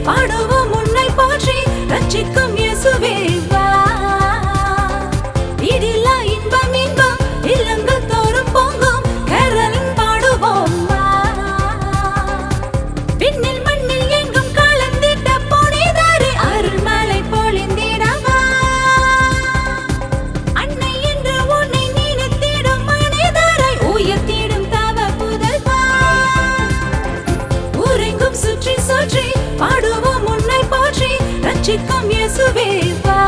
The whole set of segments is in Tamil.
பாடுவோம் உன்னை போற்றி ரட்சிக்கும் இயேசுவே வா. இடில்லா இன்பம் இன்பம் இல்லங்கள் தோறும் பொங்கும் கேரளின் பாடுவோம் வா. விண்ணில் மண்ணில் எங்கும் கலந்திட்ட புனிதரே அருள்மழை பொழிந்திடவா. அன்னை என்று உன்னை நினைத்திடும் மனிதரை உயர்த்திடும் தவ புதல்வா. ஊரெங்கும் சுற்றி சுற்றி பாடுவோம் உன்னை போற்றி ரட்சிக்கும் இயேசுவே வா.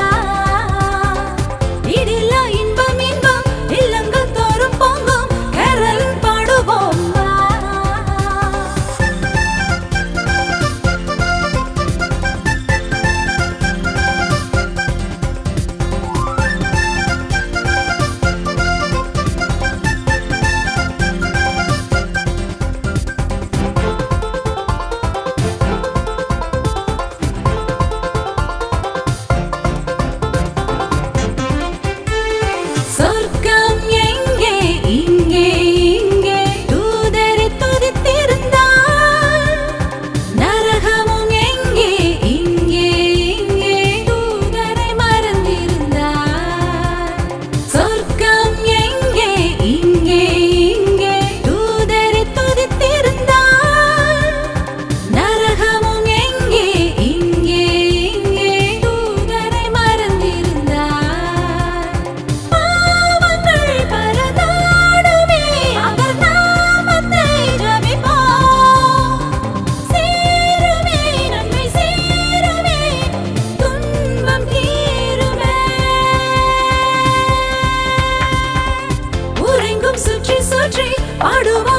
இடில்லா இன்பம் இன்பம் இல்லங்கள் தோறும் பொங்கும் கேரளின் பாடுவோம் வா. சொர்க்கம் எங்கே இங்கே இங்கே தூதரை துதித்திருந்தார். நரகமும் எங்கே இங்கே இங்கே தூதரை மறந்திருந்தார். சொர்க்கம் எங்கே இங்கே இங்கே தூதரை துதித்திருந்தார். நரகமும் எங்கே இங்கே இங்கே தூதரை மறந்திருந்தார். பாவங்கள் பரதாடுமே அவர் நாமத்தை ஜெபிப்போம். சேருமே நன்மை சேருமே துன்பம் தீருமே. ஊரெங்கும் சுற்றி சுற்றி பாடுவோம்